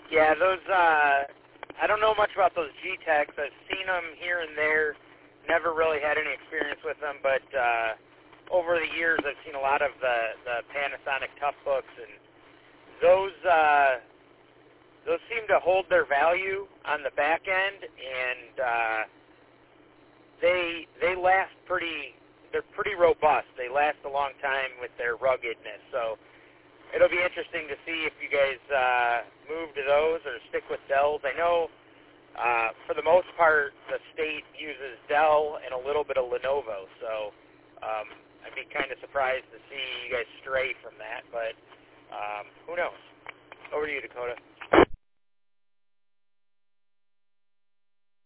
Yeah, those, I don't know much about those G-Techs. I've seen them here and there. Never really had any experience with them, but over the years I've seen a lot of the Panasonic Toughbooks, and those seem to hold their value on the back end, and they last they're pretty robust. They last a long time with their ruggedness, so it'll be interesting to see if you guys move to those or stick with Dells. I know for the most part the state uses Dell and a little bit of Lenovo, so I'd be kind of surprised to see you guys stray from that, but who knows? Over to you, Dakota.